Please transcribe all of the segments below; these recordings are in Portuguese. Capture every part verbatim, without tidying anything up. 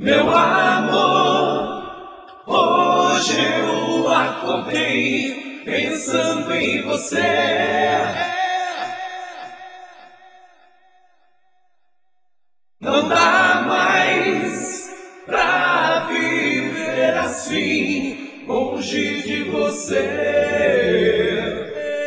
Meu amor, hoje eu acordei pensando em você. Não dá mais pra viver assim, longe de você.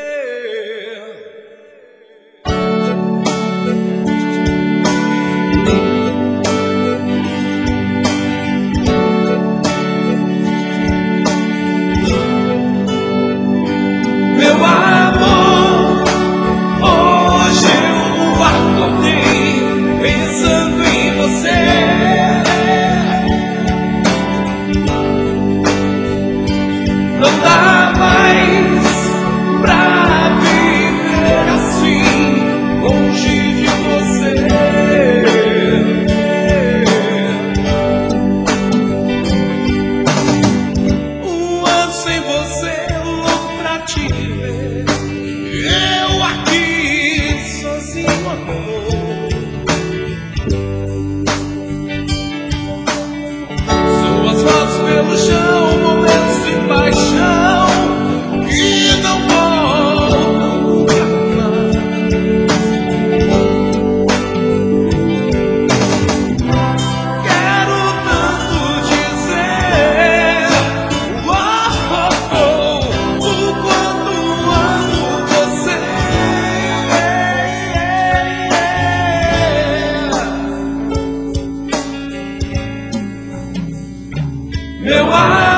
Meu amor, hoje eu acordei pensando em você. Não dá mais pra viver assim, longe de você. Um ano sem você, louco pra te ver. Eu aqui sozinho, amor. Suas fotos pelo chão, momentos de paixão que não voltam nunca mais. Quero tanto dizer oh, oh, oh, o quanto amo você. Meu amor,